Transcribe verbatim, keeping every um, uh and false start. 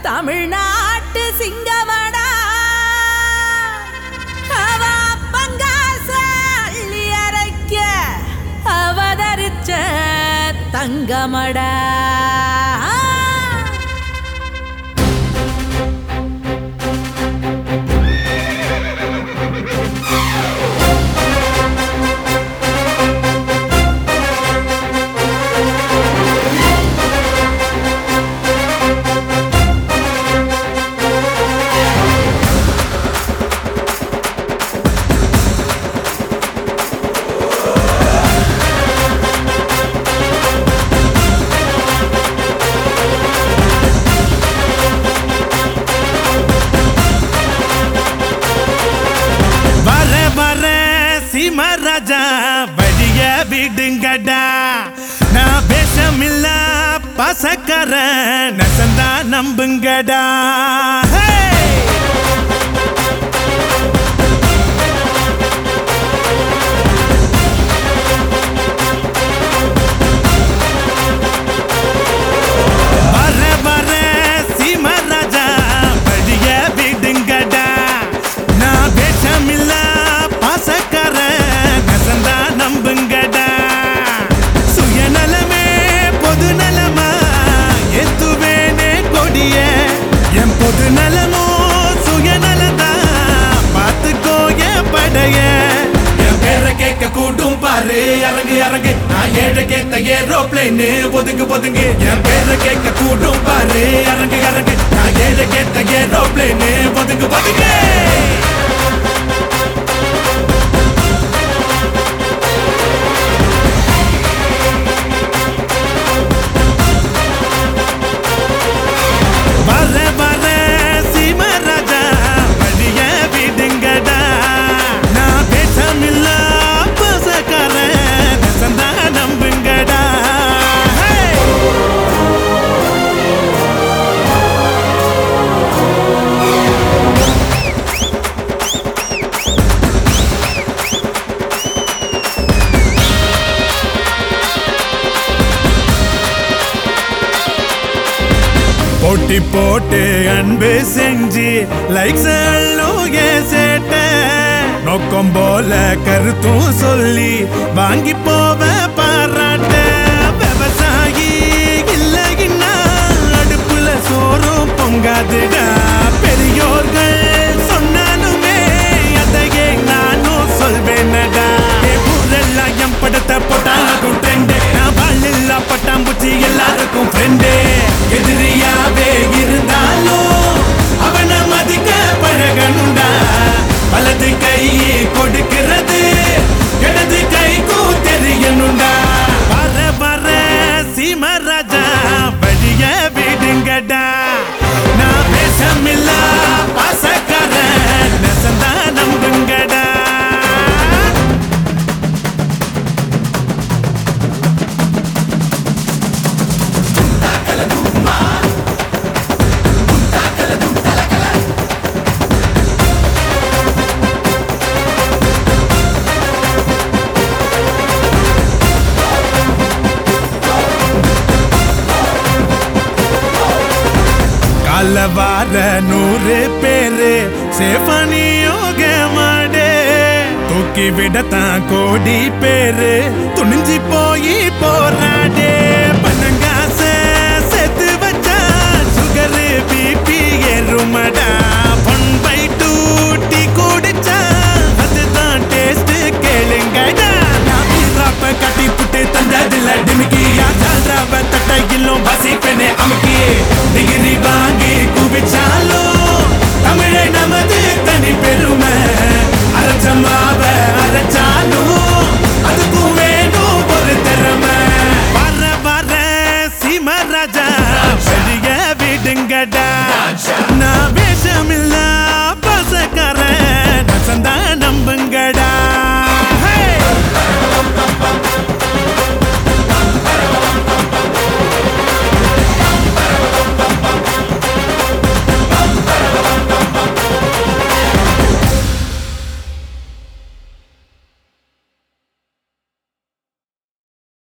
தமிழ்நாட்டு சிங்கமடா அவ பங்காச அள்ளி அரைக்க அவதரிச்ச தங்கமடா ராஜா வழிய விடுங்கடா நான் பேசமில்ல பசக்கர நசந்தா நம்புங்கடா வர வர சீமா ராஜா வழிய விடுங்கடா நான் பேசமில்ல பசக்கர நம்புங்கடா சுயநலமே பொது நலமா எத்துவேனே கொடிய என் பொது நலமோ சுயநலதா பார்த்துக்கோ என் படைய என் பேரை கேட்க கூட்டும் பாரு அரங்கு அரங்கு நான் ஏழை கேட்ட ஏரோப்ளேனு ஒதுங்கு ஒதுங்கு என் பேரை கேட்க கூட்டும் பாரு அரங்கு அரங்கு நான் ஏழை கேட்ட ஏரோப்ளேனு ஒதுங்கு ஒதுங்கு போட்டி போட்டு அன்பு செஞ்சு லைக்ஸ் சேட்ட நோக்கம் போல கருத்தும் சொல்லி வாங்கி போவ பாராட்ட விவசாயி இல்லைன்னா அடுப்புல சோறும் பொங்காதுடா பெரியோர்கள் சொன்னாலுமே அதையே நானும் சொல்வேனடா ஊரெல்லாம் என் படத்தை போட்டாலும் ட்ரெண்டு நான் வாழ் பட்டாம்பூச்சி எல்லாருக்கும் ஃப்ரெண்டு எதிரியாவே இருந்தாலும் அவனை மதிக்க பழகணுண்டா வலது கை கொடுக்கிறது இடது கைக்கும் தெரியணுண்டா வர வர சீமா ராஜா வழிய விடுங்கடா நான் பேசமில்ல பாசக்கார நெசந்தா நம்புங்கடா வார நூறு பேரு சேஃபனியோக மாடே தூக்கி விடத்தான் கோடி பேரு துணிஞ்சி போய் போராடே பணங்காச செத்து வச்சா சுகரு பிபி ஏறுமடா ஒன் பை டூ டீ குடிச்சா அதுதான் டேஸ்ட் கேளுங்கடா ராப்ப கட்டி புட்டு தந்ததில்ல டிமிக்கி யாழ்ராவ தட்டையிலும் பசிப்பேனே அமுக்கி